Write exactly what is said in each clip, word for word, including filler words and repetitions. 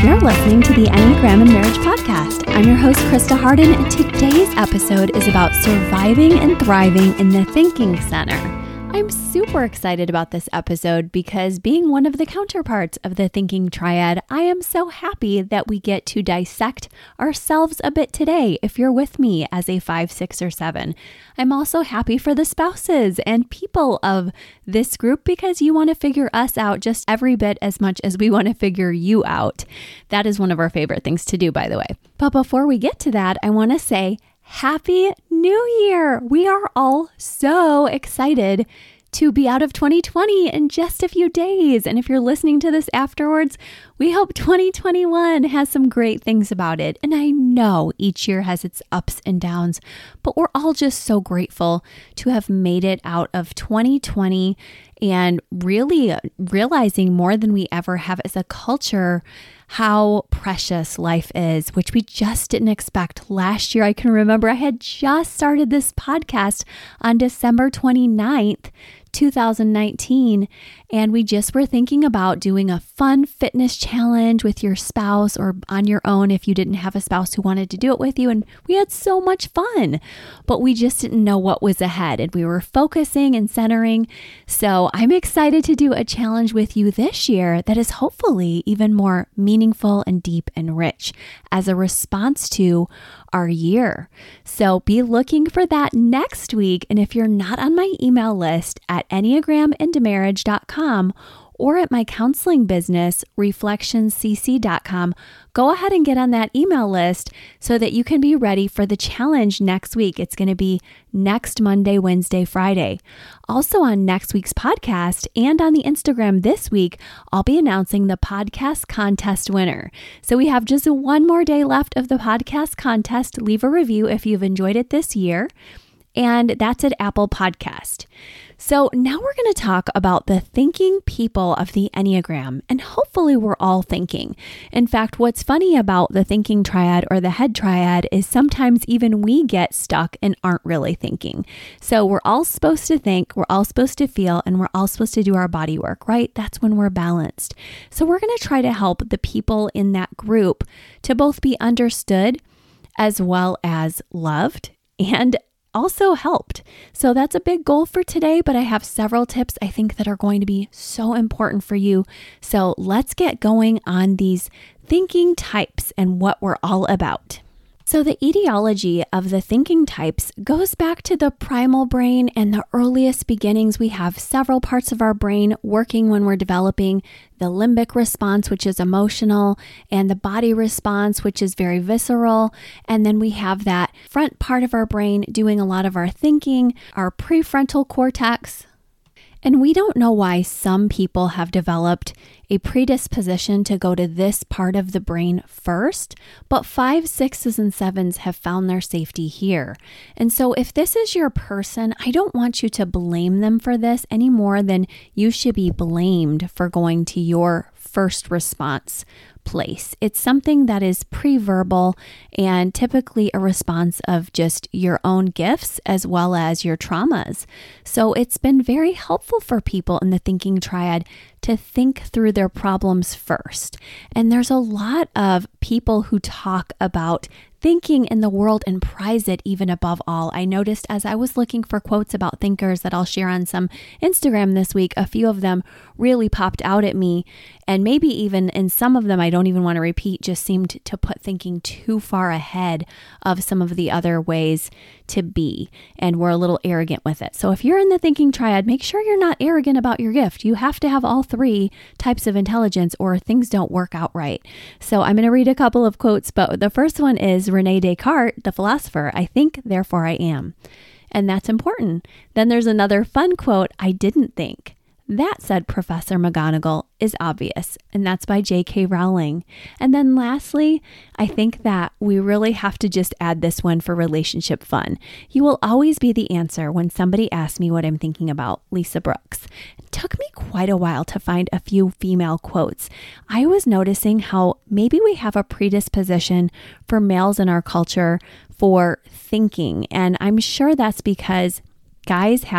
You're listening to the Enneagram and Marriage Podcast. I'm your host, Krista Harden, and today's episode is about surviving and thriving in the thinking center. I'm super excited about this episode because being one of the counterparts of the thinking triad, I am so happy that we get to dissect ourselves a bit today if you're with me as a five, six, or seven. I'm also happy for the spouses and people of this group because you want to figure us out just every bit as much as we want to figure you out. That is one of our favorite things to do, by the way. But before we get to that, I want to say Happy New Year! We are all so excited to be out of twenty twenty in just a few days. And if you're listening to this afterwards, we hope twenty twenty-one has some great things about it. And I know each year has its ups and downs, but we're all just so grateful to have made it out of twenty twenty and really realizing more than we ever have as a culture how precious life is, which we just didn't expect. Last year, I can remember I had just started this podcast on December twenty-ninth, two thousand nineteen, and we just were thinking about doing a fun fitness challenge with your spouse or on your own if you didn't have a spouse who wanted to do it with you, and we had so much fun, but we just didn't know what was ahead, and we were focusing and centering. So I'm excited to do a challenge with you this year that is hopefully even more meaningful and deep and rich as a response to our year. So be looking for that next week. And if you're not on my email list at enneagram into marriage dot com or at my counseling business, reflections c c dot com, go ahead and get on that email list so that you can be ready for the challenge next week. It's going to be next Monday, Wednesday, Friday. Also on next week's podcast and on the Instagram this week, I'll be announcing the podcast contest winner. So we have just one more day left of the podcast contest. Leave a review if you've enjoyed it this year. And that's at Apple Podcast. So now we're going to talk about the thinking people of the Enneagram, and hopefully we're all thinking. In fact, what's funny about the thinking triad or the head triad is sometimes even we get stuck and aren't really thinking. So we're all supposed to think, we're all supposed to feel, and we're all supposed to do our body work, right? That's when we're balanced. So we're going to try to help the people in that group to both be understood as well as loved and also helped. So that's a big goal for today, but I have several tips I think that are going to be so important for you. So let's get going on these thinking types and what we're all about. So the etiology of the thinking types goes back to the primal brain and the earliest beginnings. We have several parts of our brain working when we're developing: the limbic response, which is emotional, and the body response, which is very visceral. And then we have that front part of our brain doing a lot of our thinking, our prefrontal cortex. And we don't know why some people have developed a predisposition to go to this part of the brain first, but fives, sixes, and sevens have found their safety here. And so if this is your person, I don't want you to blame them for this any more than you should be blamed for going to your first response place. It's something that is pre-verbal and typically a response of just your own gifts as well as your traumas. So it's been very helpful for people in the thinking triad to think through their problems first. And there's a lot of people who talk about thinking in the world and prize it even above all. I noticed as I was looking for quotes about thinkers that I'll share on some Instagram this week, a few of them really popped out at me. And maybe even in some of them, I don't even want to repeat, just seemed to put thinking too far ahead of some of the other ways to be. And we're a little arrogant with it. So if you're in the thinking triad, make sure you're not arrogant about your gift. You have to have all three types of intelligence or things don't work out right. So I'm going to read a couple of quotes, but the first one is Rene Descartes, the philosopher. I think, therefore I am. And that's important. Then there's another fun quote, I didn't think. That, said Professor McGonagall, is obvious, and that's by J K Rowling. And then lastly, I think that we really have to just add this one for relationship fun. You will always be the answer when somebody asks me what I'm thinking about, Lisa Brooks. It took me quite a while to find a few female quotes. I was noticing how maybe we have a predisposition for males in our culture for thinking, and I'm sure that's because guys have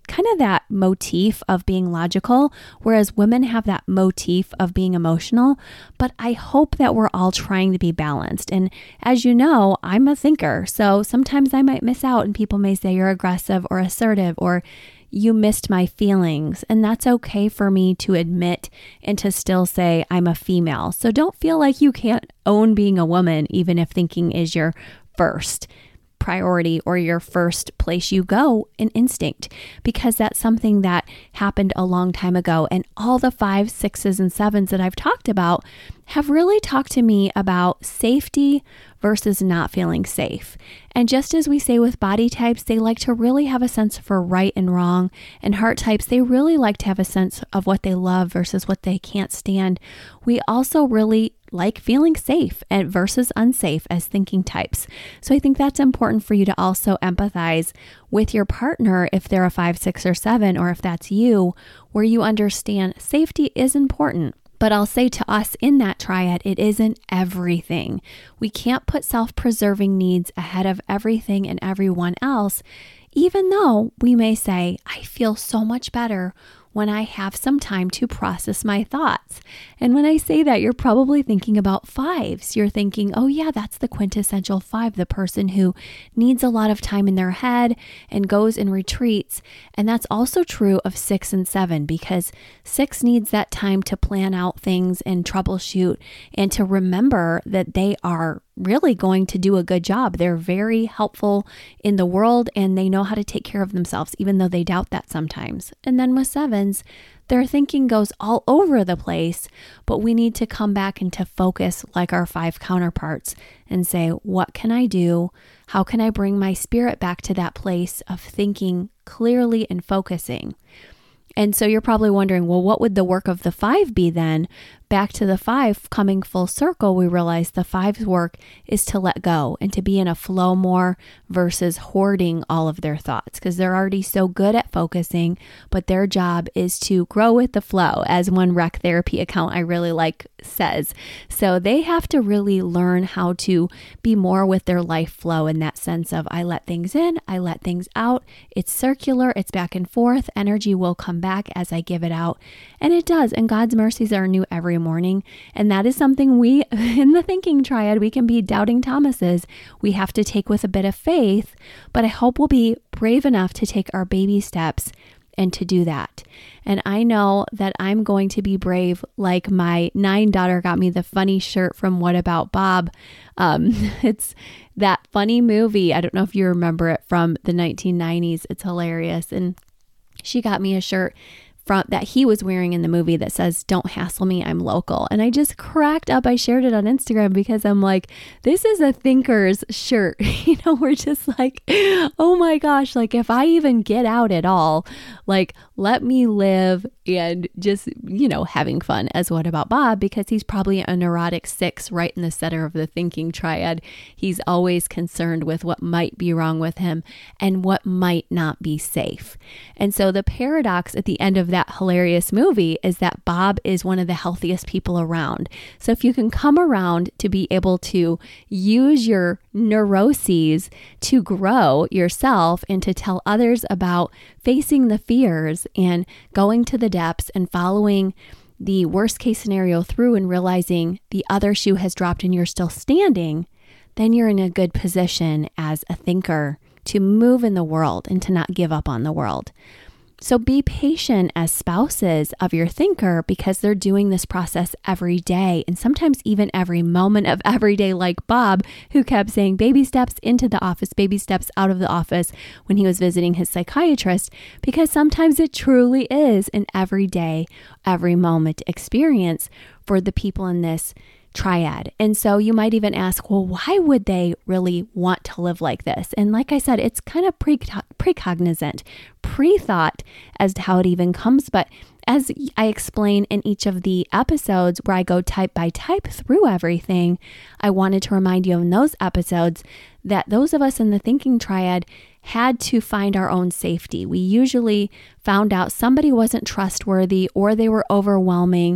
kind of that motif of being logical, whereas women have that motif of being emotional. But I hope that we're all trying to be balanced. And as you know, I'm a thinker. So sometimes I might miss out and people may say you're aggressive or assertive or you missed my feelings. And that's okay for me to admit and to still say I'm a female. So don't feel like you can't own being a woman, even if thinking is your first priority or your first place you go in instinct, because that's something that happened a long time ago. And all the fives, sixes, and sevens that I've talked about have really talked to me about safety versus not feeling safe. And just as we say with body types, they like to really have a sense for right and wrong. And heart types, they really like to have a sense of what they love versus what they can't stand. We also really like feeling safe and versus unsafe as thinking types. So I think that's important for you to also empathize with your partner if they're a five, six, or seven, or if that's you, where you understand safety is important. But I'll say to us in that triad, it isn't everything. We can't put self-preserving needs ahead of everything and everyone else, even though we may say, I feel so much better when I have some time to process my thoughts. And when I say that, you're probably thinking about fives. You're thinking, oh yeah, that's the quintessential five, the person who needs a lot of time in their head and goes and retreats. And that's also true of six and seven, because six needs that time to plan out things and troubleshoot and to remember that they are really going to do a good job. They're very helpful in the world and they know how to take care of themselves, even though they doubt that sometimes. And then with sevens, their thinking goes all over the place, but we need to come back and to focus like our five counterparts and say, what can I do? How can I bring my spirit back to that place of thinking clearly and focusing? And so you're probably wondering, well, what would the work of the five be then? Back to the five, coming full circle, we realize the five's work is to let go and to be in a flow more versus hoarding all of their thoughts, because they're already so good at focusing, but their job is to grow with the flow, as one rec therapy account I really like says. So they have to really learn how to be more with their life flow in that sense of I let things in, I let things out. It's circular, it's back and forth. Energy will come back as I give it out. And it does. And God's mercies are new every morning. And that is something we, in the thinking triad, we can be doubting Thomases. We have to take with a bit of faith, but I hope we'll be brave enough to take our baby steps and to do that. And I know that I'm going to be brave, like my nine daughter got me the funny shirt from What About Bob? Um, it's that funny movie. I don't know if you remember it from the nineteen nineties. It's hilarious. And she got me a shirt from that he was wearing in the movie that says, "Don't hassle me, I'm local." And I just cracked up. I shared it on Instagram because I'm like, this is a thinker's shirt. You know, we're just like, oh my gosh, like if I even get out at all, like let me live and just, you know, having fun as What About Bob? Because he's probably a neurotic six right in the center of the thinking triad. He's always concerned with what might be wrong with him and what might not be safe. And so the paradox at the end of that hilarious movie is that Bob is one of the healthiest people around. So if you can come around to be able to use your neuroses to grow yourself and to tell others about facing the fears and going to the depths and following the worst case scenario through and realizing the other shoe has dropped and you're still standing, then you're in a good position as a thinker to move in the world and to not give up on the world. So be patient as spouses of your thinker, because they're doing this process every day and sometimes even every moment of every day, like Bob, who kept saying baby steps into the office, baby steps out of the office when he was visiting his psychiatrist, because sometimes it truly is an everyday, every moment experience for the people in this triad. And so you might even ask, well, why would they really want to live like this? And like I said, it's kind of pre- precognizant, pre-thought as to how it even comes. But as I explain in each of the episodes where I go type by type through everything, I wanted to remind you in those episodes that those of us in the thinking triad had to find our own safety. We usually found out somebody wasn't trustworthy, or they were overwhelming,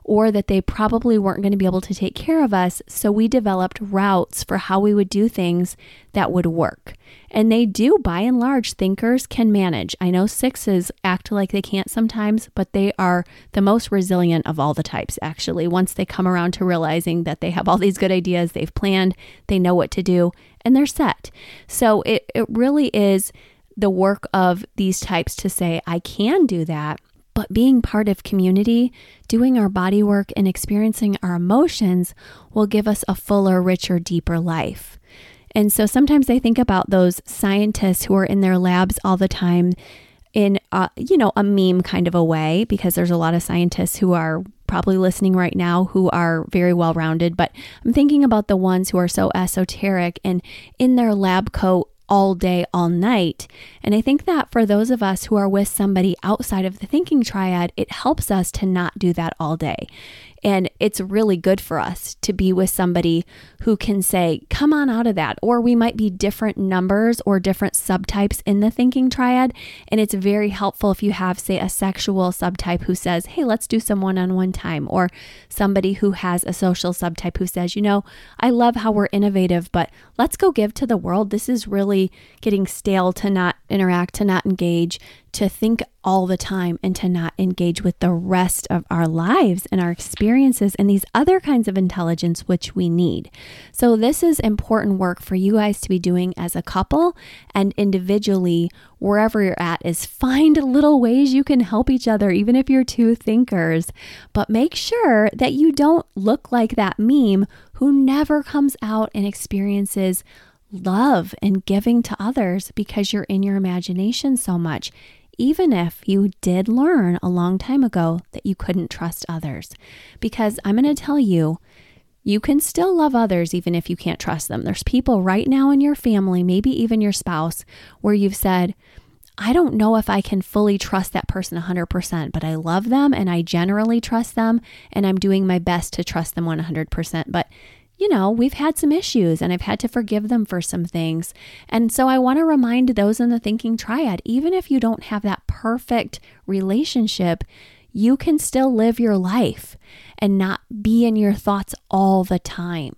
or that they probably weren't going to be able to take care of us. So we developed routes for how we would do things that would work. And they do, by and large, thinkers can manage. I know sixes act like they can't sometimes, but they are the most resilient of all the types, actually. Once they come around to realizing that they have all these good ideas, they've planned, they know what to do, and they're set. So it, it really is the work of these types to say, I can do that. But being part of community, doing our body work, and experiencing our emotions will give us a fuller, richer, deeper life. And so sometimes I think about those scientists who are in their labs all the time in, a, you know, a meme kind of a way, because there's a lot of scientists who are probably listening right now who are very well-rounded. But I'm thinking about the ones who are so esoteric and in their lab coat all day, all night. And I think that for those of us who are with somebody outside of the thinking triad, it helps us to not do that all day. And it's really good for us to be with somebody who can say, come on out of that. Or we might be different numbers or different subtypes in the thinking triad. And it's very helpful if you have, say, a sexual subtype who says, hey, let's do some one-on-one time. Or somebody who has a social subtype who says, you know, I love how we're innovative, but let's go give to the world. This is really getting stale to not interact, to not engage, to think all the time, and to not engage with the rest of our lives and our experiences and these other kinds of intelligence which we need. So this is important work for you guys to be doing as a couple and individually, wherever you're at, is find little ways you can help each other, even if you're two thinkers. But make sure that you don't look like that meme who never comes out and experiences love and giving to others because you're in your imagination so much, even if you did learn a long time ago that you couldn't trust others. Because I'm going to tell you, you can still love others even if you can't trust them. There's people right now in your family, maybe even your spouse, where you've said, I don't know if I can fully trust that person one hundred percent, but I love them and I generally trust them and I'm doing my best to trust them one hundred percent. But you know, we've had some issues and I've had to forgive them for some things. And so I want to remind those in the thinking triad, even if you don't have that perfect relationship, you can still live your life and not be in your thoughts all the time.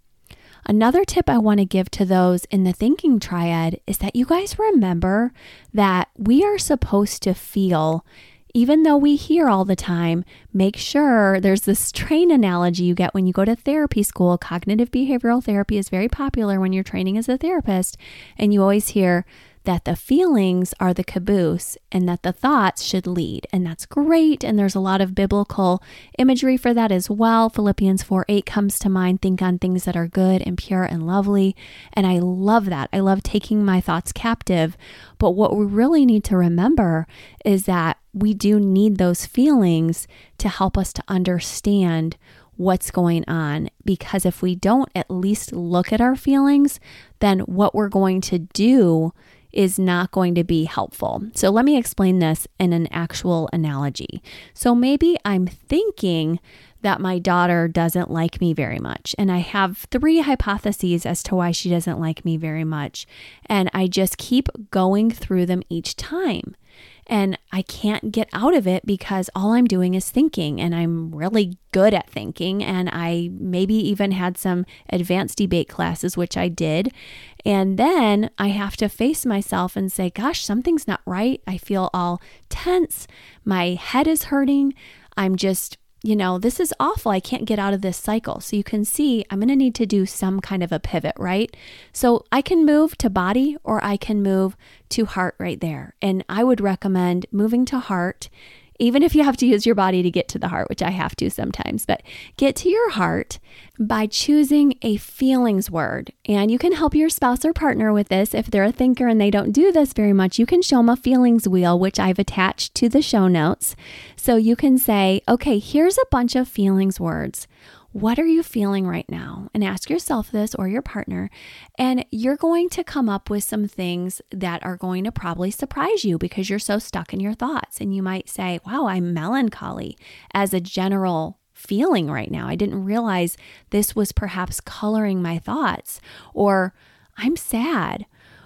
Another tip I want to give to those in the thinking triad is that you guys remember that we are supposed to feel. Even though we hear all the time, make sure there's this train analogy you get when you go to therapy school. Cognitive behavioral therapy is very popular when you're training as a therapist, and you always hear that the feelings are the caboose and that the thoughts should lead. And that's great. And there's a lot of biblical imagery for that as well. Philippians four eight comes to mind. Think on things that are good and pure and lovely. And I love that. I love taking my thoughts captive. But what we really need to remember is that we do need those feelings to help us to understand what's going on. Because if we don't at least look at our feelings, then what we're going to do is not going to be helpful. So let me explain this in an actual analogy. So maybe I'm thinking that my daughter doesn't like me very much. And I have three hypotheses as to why she doesn't like me very much. And I just keep going through them each time. And I can't get out of it because all I'm doing is thinking, and I'm really good at thinking. And I maybe even had some advanced debate classes, which I did. And then I have to face myself and say, gosh, something's not right. I feel all tense. My head is hurting. I'm just, you know, this is awful. I can't get out of this cycle. So you can see I'm going to need to do some kind of a pivot, right? So I can move to body or I can move to heart right there. And I would recommend moving to heart, even if you have to use your body to get to the heart, which I have to sometimes, but get to your heart by choosing a feelings word. And you can help your spouse or partner with this. If they're a thinker and they don't do this very much, you can show them a feelings wheel, which I've attached to the show notes. So you can say, okay, here's a bunch of feelings words. What are you feeling right now? And ask yourself this or your partner, and you're going to come up with some things that are going to probably surprise you because you're so stuck in your thoughts. And you might say, wow, I'm melancholy as a general feeling right now. I didn't realize this was perhaps coloring my thoughts. Or I'm sad.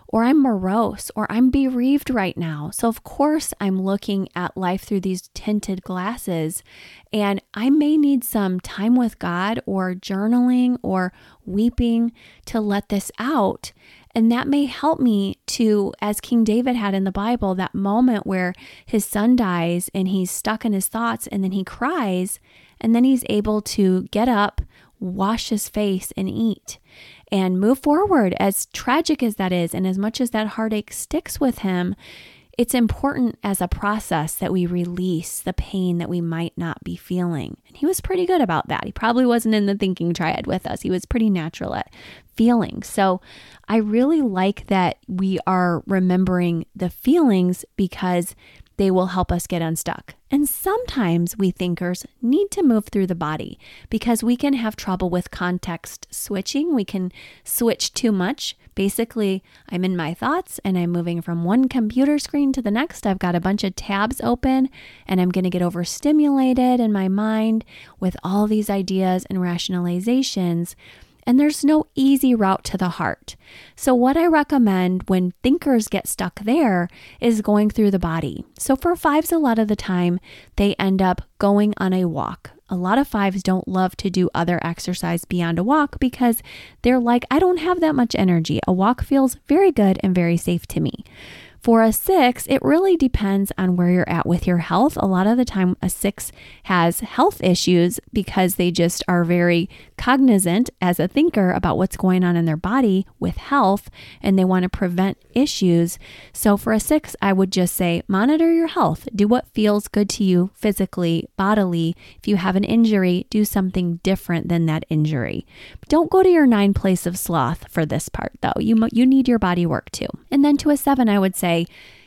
or I'm morose, or I'm bereaved right now. So of course I'm looking at life through these tinted glasses, and I may need some time with God or journaling or weeping to let this out. And that may help me to, as King David had in the Bible, that moment where his son dies and he's stuck in his thoughts, and then he cries, and then he's able to get up, wash his face, and eat and move forward. As tragic as that is, and as much as that heartache sticks with him, it's important as a process that we release the pain that we might not be feeling. And he was pretty good about that. He probably wasn't in the thinking triad with us. He was pretty natural at feeling. So I really like that we are remembering the feelings because they will help us get unstuck. And sometimes we thinkers need to move through the body because we can have trouble with context switching. We can switch too much. Basically, I'm in my thoughts and I'm moving from one computer screen to the next. I've got a bunch of tabs open and I'm going to get overstimulated in my mind with all these ideas and rationalizations. And there's no easy route to the heart. So what I recommend when thinkers get stuck there is going through the body. So for fives, a lot of the time, they end up going on a walk. A lot of fives don't love to do other exercise beyond a walk because they're like, I don't have that much energy. A walk feels very good and very safe to me. For a six, it really depends on where you're at with your health. A lot of the time, a six has health issues because they just are very cognizant as a thinker about what's going on in their body with health, and they want to prevent issues. So for a six, I would just say, monitor your health. Do what feels good to you physically, bodily. If you have an injury, do something different than that injury. Don't go to your nine place of sloth for this part, though. You, you need your body work too. And then to a seven, I would say,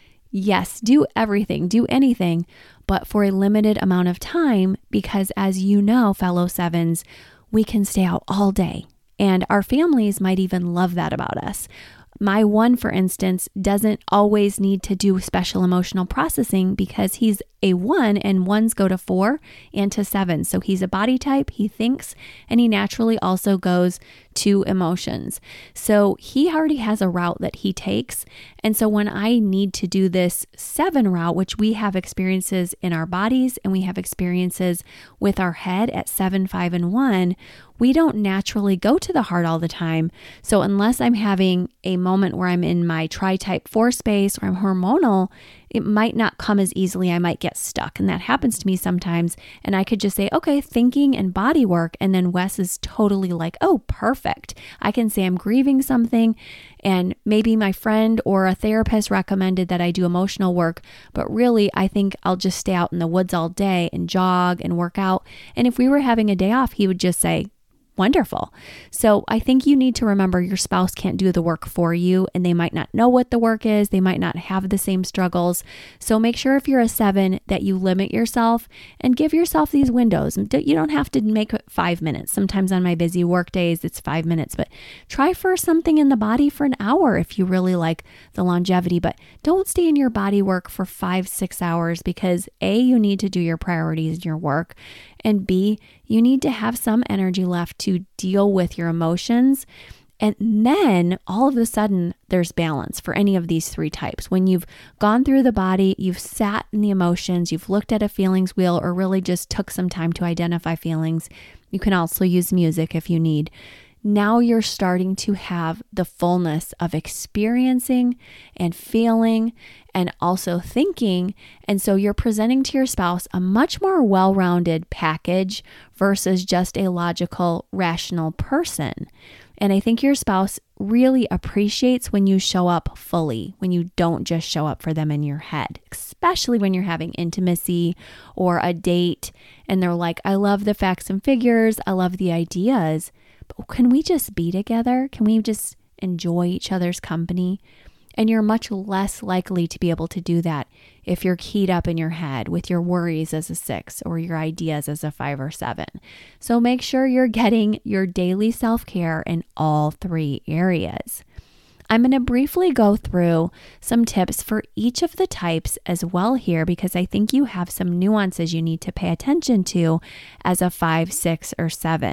yes, do everything, do anything, but for a limited amount of time, because as you know, fellow sevens, we can stay out all day, and our families might even love that about us. My one, for instance, doesn't always need to do special emotional processing because he's a one, and ones go to four and to seven. So he's a body type, he thinks, and he naturally also goes to emotions. So he already has a route that he takes. And so when I need to do this seven route, which we have experiences in our bodies and we have experiences with our head at seven, five, and one, we don't naturally go to the heart all the time. So unless I'm having a moment where I'm in my tri-type four space or I'm hormonal, it might not come as easily. I might get stuck. And that happens to me sometimes. And I could just say, okay, thinking and body work. And then Wes is totally like, oh, perfect. I can say I'm grieving something. And maybe my friend or a therapist recommended that I do emotional work. But really, I think I'll just stay out in the woods all day and jog and work out. And if we were having a day off, he would just say, wonderful. So I think you need to remember your spouse can't do the work for you, and they might not know what the work is. They might not have the same struggles. So make sure if you're a seven that you limit yourself and give yourself these windows. You don't have to make it five minutes. Sometimes on my busy work days, it's five minutes, but try for something in the body for an hour if you really like the longevity, but don't stay in your body work for five, six hours because A, you need to do your priorities in your work, and B, you need to have some energy left to deal with your emotions. And then all of a sudden, there's balance for any of these three types. When you've gone through the body, you've sat in the emotions, you've looked at a feelings wheel, or really just took some time to identify feelings. You can also use music if you need. Now you're starting to have the fullness of experiencing and feeling and also thinking. And so you're presenting to your spouse a much more well-rounded package versus just a logical, rational person. And I think your spouse really appreciates when you show up fully, when you don't just show up for them in your head, especially when you're having intimacy or a date and they're like, I love the facts and figures, I love the ideas, but can we just be together? Can we just enjoy each other's company? And you're much less likely to be able to do that if you're keyed up in your head with your worries as a six or your ideas as a five or seven. So make sure you're getting your daily self-care in all three areas. I'm going to briefly go through some tips for each of the types as well here because I think you have some nuances you need to pay attention to as a five, six, or seven.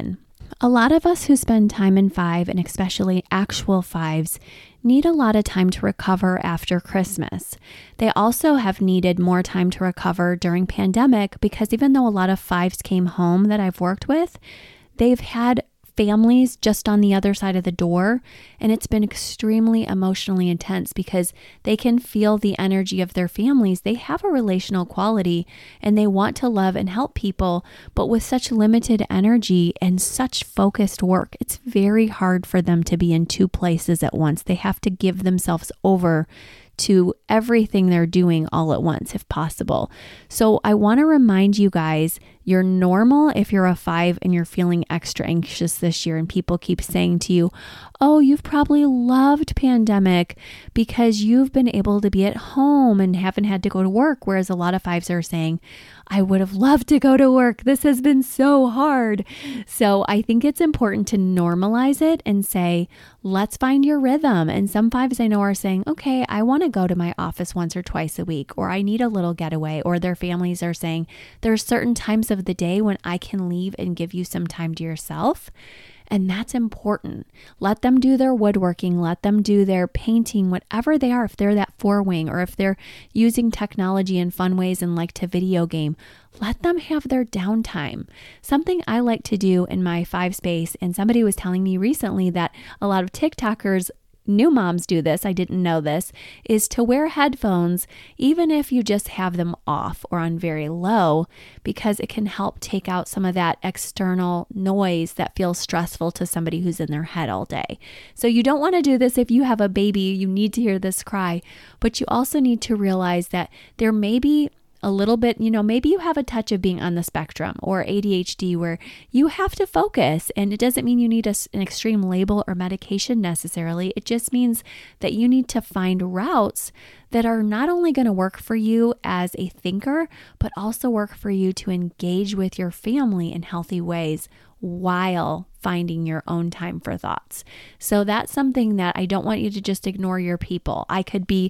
A lot of us who spend time in five, and especially actual fives, need a lot of time to recover after Christmas. They also have needed more time to recover during pandemic because even though a lot of fives came home that I've worked with, they've had families just on the other side of the door, and it's been extremely emotionally intense because they can feel the energy of their families. They have a relational quality and they want to love and help people, but with such limited energy and such focused work, it's very hard for them to be in two places at once. They have to give themselves over to everything they're doing all at once if possible. So I want to remind you guys, you're normal if you're a five and you're feeling extra anxious this year and people keep saying to you, oh, you've probably loved pandemic because you've been able to be at home and haven't had to go to work. Whereas a lot of fives are saying, I would have loved to go to work. This has been so hard. So I think it's important to normalize it and say, let's find your rhythm. And some fives I know are saying, okay, I want to go to my office once or twice a week, or I need a little getaway, or their families are saying, there's certain times of the day when I can leave and give you some time to yourself. And that's important. Let them do their woodworking, let them do their painting, whatever they are. If they're that four wing, or if they're using technology in fun ways and like to video game, let them have their downtime. Something I like to do in my five space, and somebody was telling me recently that a lot of TikTokers, new moms do this, I didn't know this, is to wear headphones even if you just have them off or on very low, because it can help take out some of that external noise that feels stressful to somebody who's in their head all day. So you don't want to do this if you have a baby, you need to hear this cry, but you also need to realize that there may be a little bit, you know, maybe you have a touch of being on the spectrum or A D H D where you have to focus, and it doesn't mean you need a, an extreme label or medication necessarily. It just means that you need to find routes that are not only going to work for you as a thinker, but also work for you to engage with your family in healthy ways while finding your own time for thoughts. So that's something that I don't want you to just ignore your people. I could be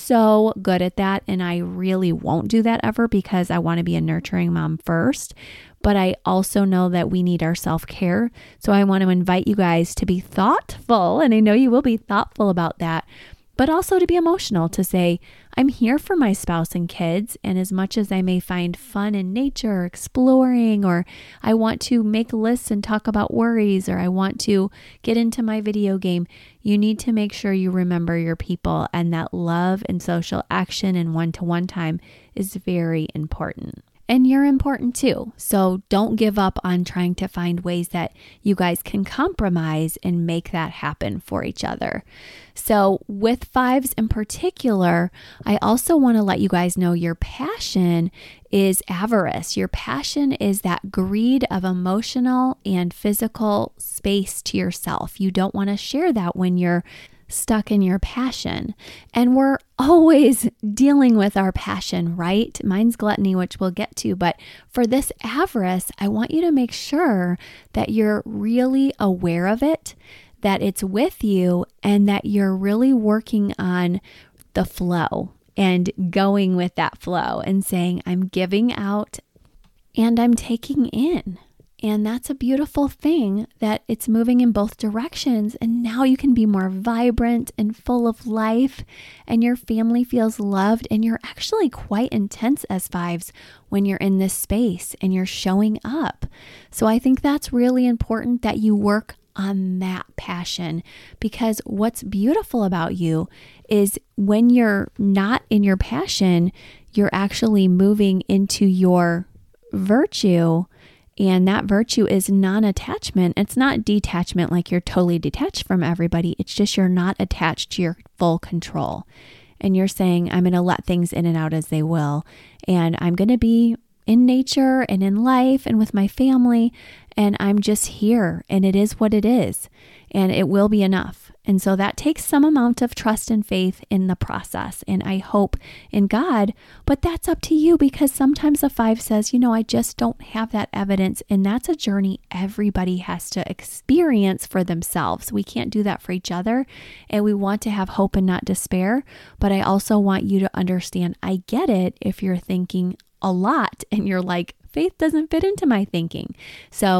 so good at that, and I really won't do that ever because I want to be a nurturing mom first. But I also know that we need our self-care. So I want to invite you guys to be thoughtful, and I know you will be thoughtful about that, but also to be emotional, to say, I'm here for my spouse and kids. And as much as I may find fun in nature, or exploring, or I want to make lists and talk about worries, or I want to get into my video game, you need to make sure you remember your people, and that love and social action and one-to-one time is very important. And you're important too. So don't give up on trying to find ways that you guys can compromise and make that happen for each other. So with fives in particular, I also want to let you guys know your passion is avarice. Your passion is that greed of emotional and physical space to yourself. You don't want to share that when you're stuck in your passion. And we're always dealing with our passion, right? Mine's gluttony, which we'll get to. But for this avarice, I want you to make sure that you're really aware of it, that it's with you, and that you're really working on the flow and going with that flow and saying, I'm giving out and I'm taking in. And that's a beautiful thing, that it's moving in both directions. And now you can be more vibrant and full of life, and your family feels loved. And you're actually quite intense as fives when you're in this space and you're showing up. So I think that's really important that you work on that passion, because what's beautiful about you is when you're not in your passion, you're actually moving into your virtue. And that virtue is non-attachment. It's not detachment, like you're totally detached from everybody. It's just you're not attached to your full control. And you're saying, I'm going to let things in and out as they will. And I'm going to be in nature and in life and with my family. And I'm just here. And it is what it is. And it will be enough. And so that takes some amount of trust and faith in the process. And I hope in God, but that's up to you, because sometimes a five says, you know, I just don't have that evidence. And that's a journey everybody has to experience for themselves. We can't do that for each other. And we want to have hope and not despair. But I also want you to understand, I get it if you're thinking a lot and you're like, faith doesn't fit into my thinking. So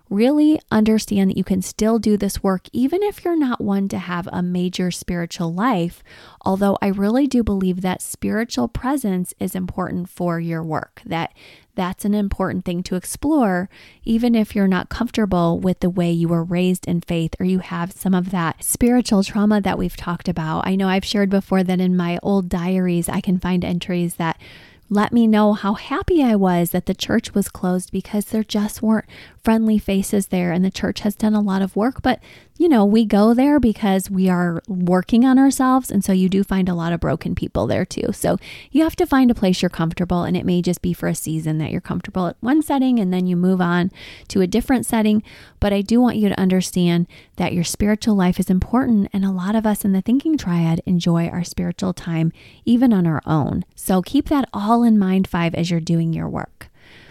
really understand that you can still do this work even if you're not one to have a major spiritual life. Although I really do believe that spiritual presence is important for your work, that that's an important thing to explore, even if you're not comfortable with the way you were raised in faith or you have some of that spiritual trauma that we've talked about. I know I've shared before that in my old diaries, I can find entries that let me know how happy I was that the church was closed because there just weren't friendly faces there, and the church has done a lot of work. But, you know, we go there because we are working on ourselves. And so you do find a lot of broken people there too. So you have to find a place you're comfortable, and it may just be for a season that you're comfortable at one setting and then you move on to a different setting. But I do want you to understand that your spiritual life is important. And a lot of us in the Thinking Triad enjoy our spiritual time even on our own. So keep that all in mind, five, as you're doing your work.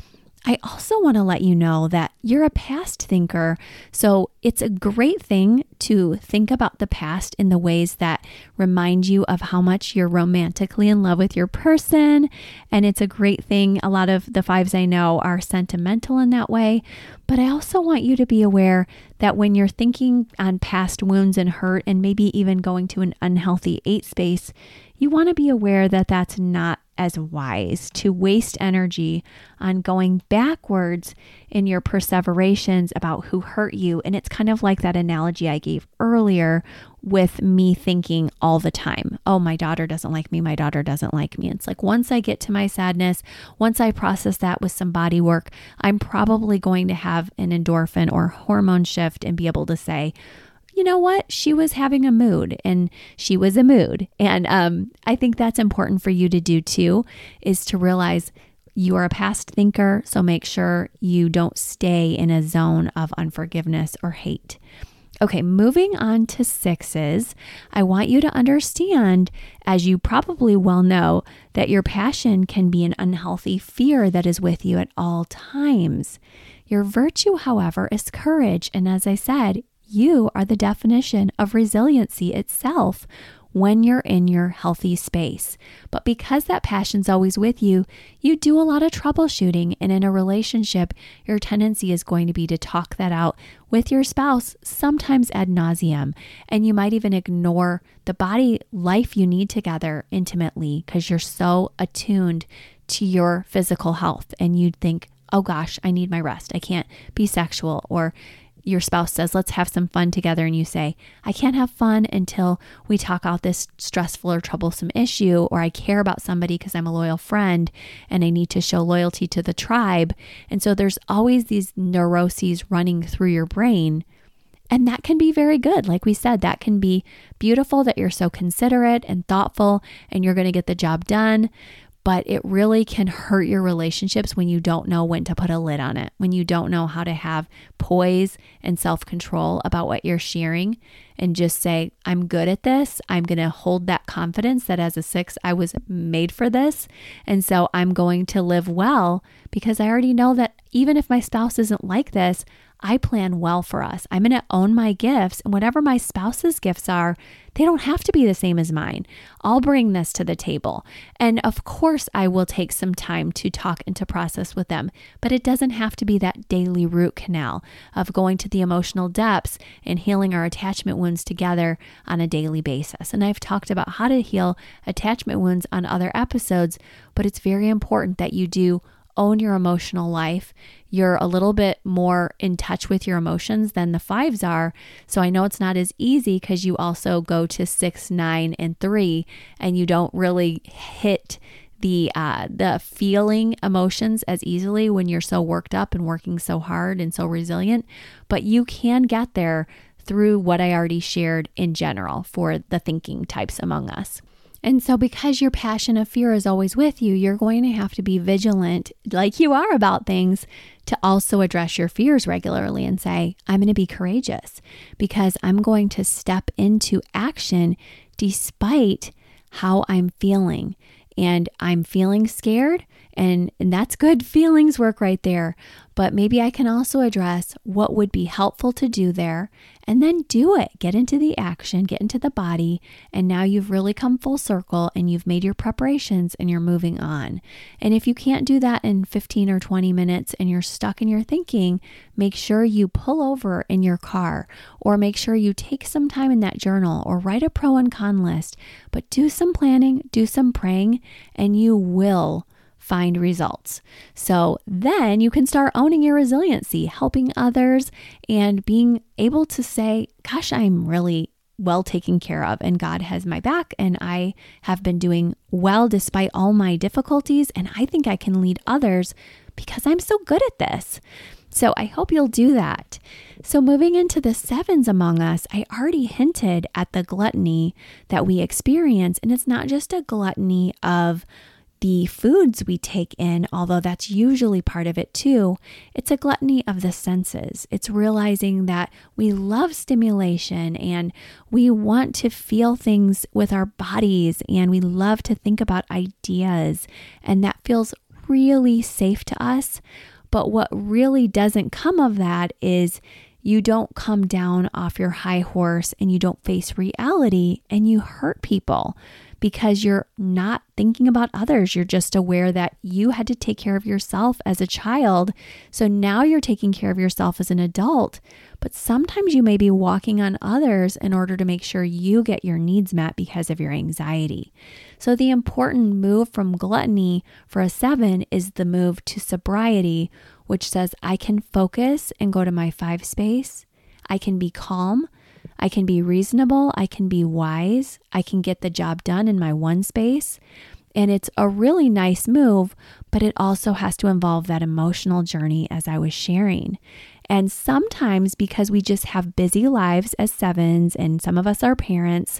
I also want to let you know that you're a past thinker, so it's a great thing to think about the past in the ways that remind you of how much you're romantically in love with your person, and it's a great thing. A lot of the fives I know are sentimental in that way, but I also want you to be aware that when you're thinking on past wounds and hurt, and maybe even going to an unhealthy eight space, you want to be aware that that's not as wise to waste energy on going backwards in your perseverations about who hurt you. And it's kind of like that analogy I gave earlier with me thinking all the time, oh, my daughter doesn't like me, my daughter doesn't like me. It's like once I get to my sadness, once I process that with some body work, I'm probably going to have an endorphin or hormone shift and be able to say, you know what? She was having a mood and she was a mood. And um, I think that's important for you to do too, is to realize you are a past thinker. So make sure you don't stay in a zone of unforgiveness or hate. Okay, moving on to sixes, I want you to understand, as you probably well know, that your passion can be an unhealthy fear that is with you at all times. Your virtue, however, is courage. And as I said, you are the definition of resiliency itself when you're in your healthy space. But because that passion's always with you, you do a lot of troubleshooting. And in a relationship, your tendency is going to be to talk that out with your spouse, sometimes ad nauseum. And you might even ignore the body life you need together intimately because you're so attuned to your physical health. And you'd think, oh gosh, I need my rest. I can't be sexual. Or your spouse says, let's have some fun together. And you say, I can't have fun until we talk out this stressful or troublesome issue, or I care about somebody because I'm a loyal friend and I need to show loyalty to the tribe. And so there's always these neuroses running through your brain. And that can be very good. Like we said, that can be beautiful that you're so considerate and thoughtful and you're going to get the job done. But it really can hurt your relationships when you don't know when to put a lid on it, when you don't know how to have poise and self-control about what you're sharing and just say, I'm good at this. I'm going to hold that confidence that as a six, I was made for this. And so I'm going to live well because I already know that even if my spouse isn't like this, I plan well for us. I'm going to own my gifts, and whatever my spouse's gifts are, they don't have to be the same as mine. I'll bring this to the table. And of course, I will take some time to talk and to process with them, but it doesn't have to be that daily root canal of going to the emotional depths and healing our attachment wounds together on a daily basis. And I've talked about how to heal attachment wounds on other episodes, but it's very important that you do own your emotional life. You're a little bit more in touch with your emotions than the fives are. So I know it's not as easy because you also go to six, nine, and three, and you don't really hit the uh, the feeling emotions as easily when you're so worked up and working so hard and so resilient. But you can get there through what I already shared in general for the thinking types among us. And so because your passion of fear is always with you, you're going to have to be vigilant, like you are about things, to also address your fears regularly and say, I'm going to be courageous because I'm going to step into action despite how I'm feeling. And I'm feeling scared And, and that's good feelings work right there. But maybe I can also address what would be helpful to do there and then do it. Get into the action, get into the body. And now you've really come full circle and you've made your preparations and you're moving on. And if you can't do that in fifteen or twenty minutes and you're stuck in your thinking, make sure you pull over in your car or make sure you take some time in that journal or write a pro and con list, but do some planning, do some praying, and you will find results. So then you can start owning your resiliency, helping others and being able to say, gosh, I'm really well taken care of and God has my back and I have been doing well despite all my difficulties and I think I can lead others because I'm so good at this. So I hope you'll do that. So moving into the sevens among us, I already hinted at the gluttony that we experience, and it's not just a gluttony of the foods we take in, although that's usually part of it too. It's a gluttony of the senses. It's realizing that we love stimulation and we want to feel things with our bodies and we love to think about ideas, and that feels really safe to us. But what really doesn't come of that is you don't come down off your high horse and you don't face reality and you hurt people because you're not thinking about others. You're just aware that you had to take care of yourself as a child. So now you're taking care of yourself as an adult. But sometimes you may be walking on others in order to make sure you get your needs met because of your anxiety. So the important move from gluttony for a seven is the move to sobriety, which says I can focus and go to my five space. I can be calm. I can be reasonable. I can be wise. I can get the job done in my one space. And it's a really nice move, but it also has to involve that emotional journey as I was sharing. And sometimes because we just have busy lives as sevens and some of us are parents,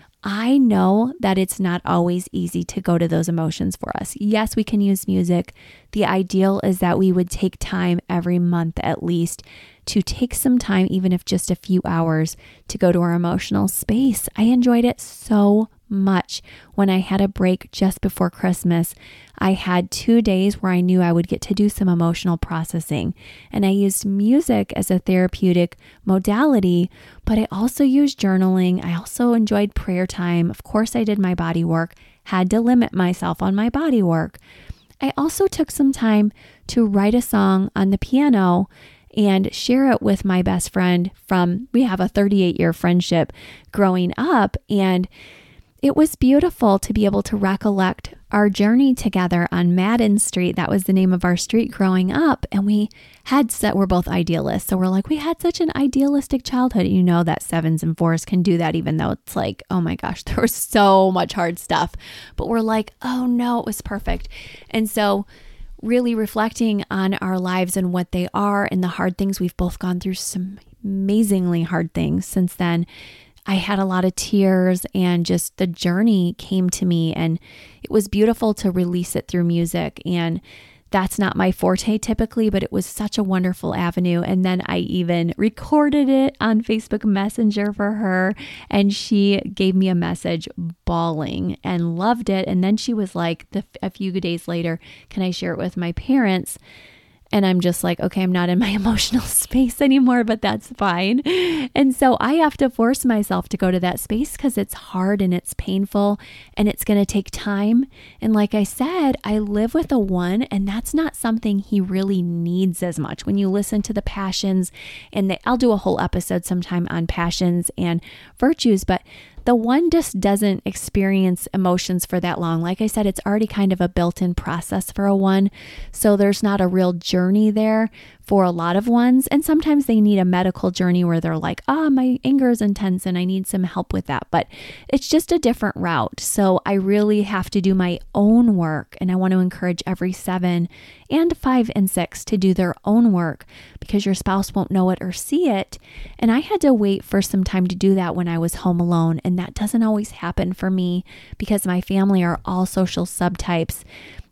I know that it's not always easy to go to those emotions for us. Yes, we can use music. The ideal is that we would take time every month at least to take some time, even if just a few hours, to go to our emotional space. I enjoyed it so much when I had a break just before Christmas. I had two days where I knew I would get to do some emotional processing, and I used music as a therapeutic modality, but I also used journaling. I also enjoyed prayer time. Of course, I did my body work, had to limit myself on my body work. I also took some time to write a song on the piano and share it with my best friend from, we have a thirty-eight year friendship growing up. And it was beautiful to be able to recollect our journey together on Madden Street. That was the name of our street growing up. And we had set, we're both idealists. So we're like, we had such an idealistic childhood. You know that sevens and fours can do that, even though it's like, oh my gosh, there was so much hard stuff. But we're like, oh no, it was perfect. And so really reflecting on our lives and what they are and the hard things. We've both gone through some amazingly hard things since then. I had a lot of tears and just the journey came to me, and it was beautiful to release it through music. And that's not my forte typically, but it was such a wonderful avenue. And then I even recorded it on Facebook Messenger for her, and she gave me a message bawling and loved it. And then she was like, the, a few days later, can I share it with my parents? And I'm just like, okay, I'm not in my emotional space anymore, but that's fine. And so I have to force myself to go to that space because it's hard and it's painful and it's going to take time. And like I said, I live with a one, and that's not something he really needs as much. When you listen to the passions, and the, I'll do a whole episode sometime on passions and virtues, but the one just doesn't experience emotions for that long. Like I said, it's already kind of a built-in process for a one. So there's not a real journey there for a lot of ones. And sometimes they need a medical journey where they're like, ah, oh, my anger is intense and I need some help with that. But it's just a different route. So I really have to do my own work. And I want to encourage every seven and five and six to do their own work, because your spouse won't know it or see it. And I had to wait for some time to do that when I was home alone. And that doesn't always happen for me because my family are all social subtypes.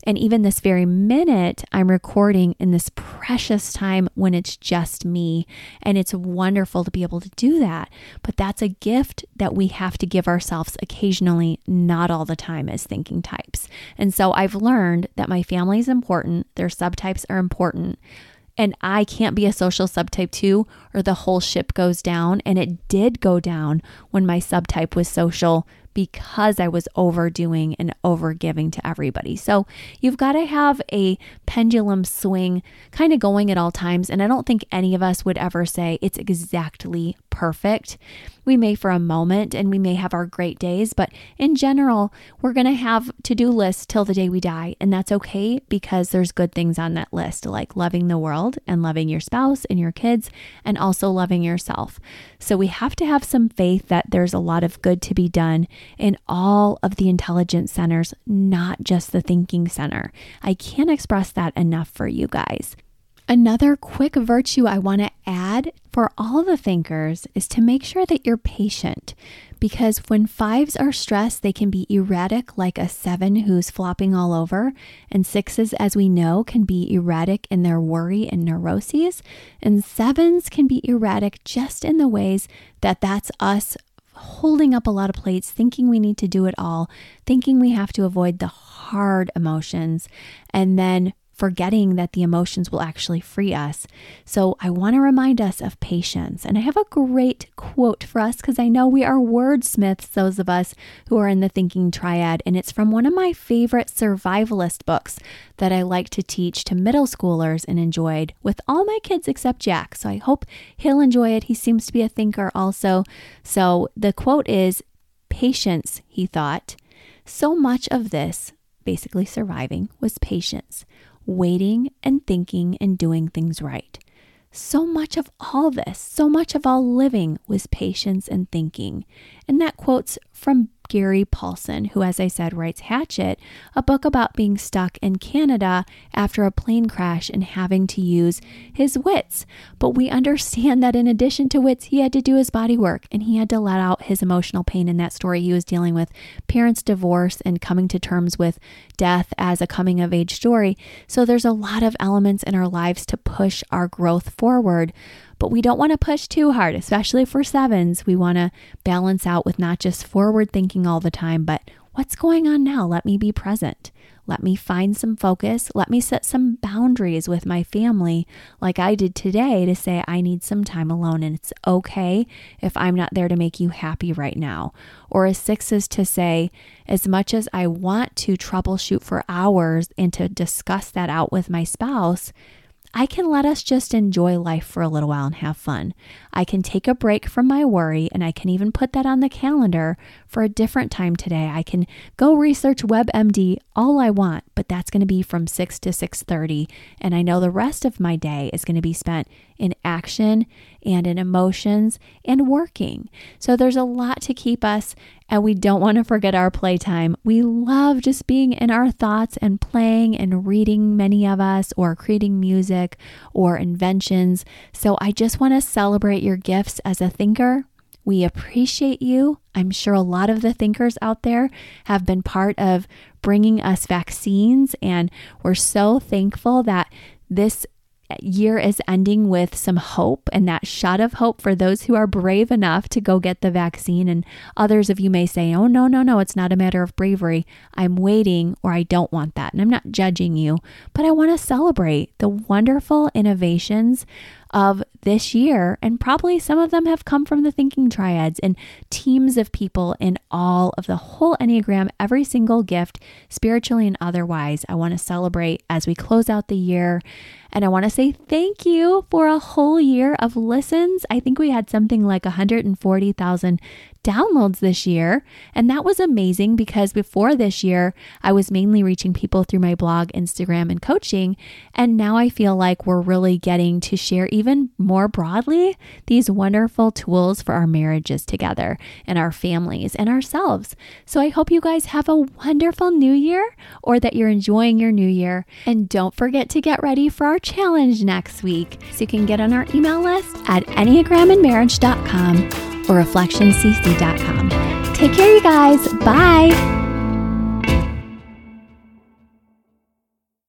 And even this very minute, I'm recording in this precious time when it's just me. And it's wonderful to be able to do that. But that's a gift that we have to give ourselves occasionally, not all the time as thinking types. And so I've learned that my family is important. Their subtypes are important. And I can't be a social subtype two or the whole ship goes down. And it did go down when my subtype was social, because I was overdoing and overgiving to everybody. So you've got to have a pendulum swing kind of going at all times. And I don't think any of us would ever say it's exactly perfect. We may for a moment, and we may have our great days, but in general, we're going to have to-do lists till the day we die. And that's okay, because there's good things on that list, like loving the world and loving your spouse and your kids, and also loving yourself. So we have to have some faith that there's a lot of good to be done in all of the intelligence centers, not just the thinking center. I can't express that enough for you guys. Another quick virtue I want to add for all the thinkers is to make sure that you're patient, because when fives are stressed, they can be erratic like a seven who's flopping all over, and sixes, as we know, can be erratic in their worry and neuroses, and sevens can be erratic just in the ways that that's us holding up a lot of plates, thinking we need to do it all, thinking we have to avoid the hard emotions, and then forgetting that the emotions will actually free us. So I want to remind us of patience. And I have a great quote for us, because I know we are wordsmiths, those of us who are in the thinking triad. And it's from one of my favorite survivalist books that I like to teach to middle schoolers and enjoyed with all my kids except Jack. So I hope he'll enjoy it. He seems to be a thinker also. So the quote is, "Patience," he thought. "So much of this," basically surviving, "was patience. Waiting and thinking and doing things right. So much of all this, so much of all living was patience and thinking." And that quote's from Gary Paulson, who, as I said, writes Hatchet, a book about being stuck in Canada after a plane crash and having to use his wits. But we understand that in addition to wits, he had to do his body work, and he had to let out his emotional pain in that story. He was dealing with parents' divorce and coming to terms with death as a coming of age story. So there's a lot of elements in our lives to push our growth forward. But we don't want to push too hard, especially for sevens. We want to balance out with not just forward thinking all the time, but what's going on now? Let me be present. Let me find some focus. Let me set some boundaries with my family, like I did today, to say I need some time alone, and it's okay if I'm not there to make you happy right now. Or a six is to say, as much as I want to troubleshoot for hours and to discuss that out with my spouse, I can let us just enjoy life for a little while and have fun. I can take a break from my worry, and I can even put that on the calendar for a different time today. I can go research WebMD all I want, but that's going to be from six to six thirty. And I know the rest of my day is going to be spent in action and in emotions and working. So there's a lot to keep us, and we don't want to forget our playtime. We love just being in our thoughts and playing and reading, many of us, or creating music or inventions. So I just want to celebrate your gifts as a thinker. We appreciate you. I'm sure a lot of the thinkers out there have been part of bringing us vaccines, and we're so thankful that this year is ending with some hope, and that shot of hope for those who are brave enough to go get the vaccine. And others of you may say, oh, no, no, no, it's not a matter of bravery. I'm waiting, or I don't want that. And I'm not judging you, but I want to celebrate the wonderful innovations of this year. And probably some of them have come from the thinking triads and teams of people in all of the whole Enneagram, every single gift, spiritually and otherwise. I want to celebrate as we close out the year. And I want to say thank you for a whole year of listens. I think we had something like one hundred forty thousand downloads this year. And that was amazing, because before this year, I was mainly reaching people through my blog, Instagram, and coaching. And now I feel like we're really getting to share even more broadly these wonderful tools for our marriages together and our families and ourselves. So I hope you guys have a wonderful new year, or that you're enjoying your new year. And don't forget to get ready for our challenge next week, so you can get on our email list at enneagram and marriage dot com or reflection c c dot com. Take care, you guys. Bye.